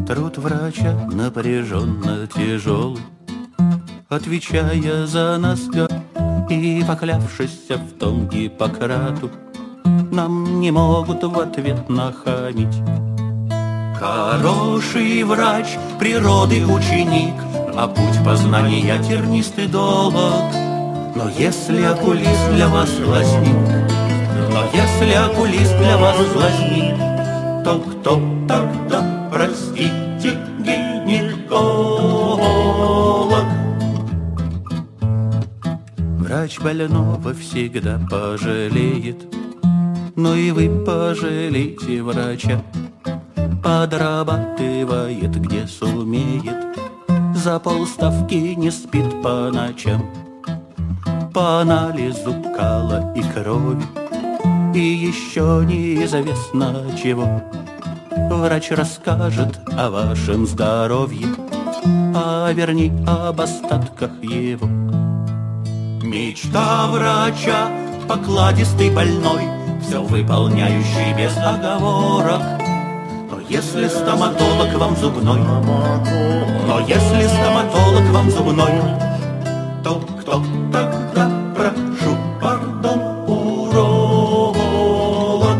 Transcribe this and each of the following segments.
Труд врача напряженно тяжелый, отвечая за нас и поклявшись в том Гиппократу, нам не могут в ответ нахамить. Хороший врач, природы ученик, а путь познания тернист и долг. Но если окулист для вас лазник, но если окулист для вас лазник, то кто тогда, простите, гинеколог? Врач больного всегда пожалеет, но и вы пожалейте врача. Подрабатывает, где сумеет, за полставки не спит по ночам. По анализу кала и крови, и еще неизвестно чего, врач расскажет о вашем здоровье, а вернее об остатках его. Мечта врача — покладистый больной, все выполняющий без оговорок. Но если стоматолог вам зубной, но если стоматолог вам зубной, то кто тогда, прошу пардон, уролог?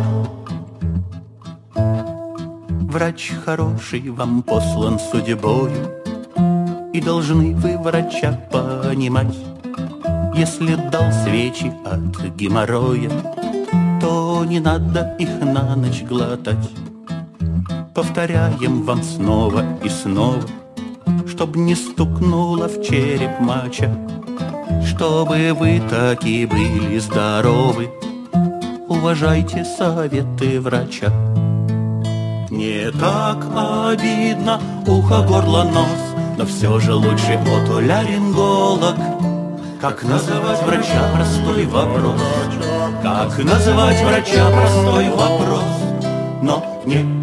Врач хороший вам послан судьбою, и должны вы врача понимать. Если дал свечи от геморроя, то не надо их на ночь глотать. Повторяем вам снова и снова, чтоб не стукнуло в череп моча, чтобы вы таки были здоровы. Уважайте советы врача. Не так обидно ухо, горло, нос, но все же лучше отоларинголог. Как называть врача — простой вопрос. Как называть врача — простой вопрос. Но не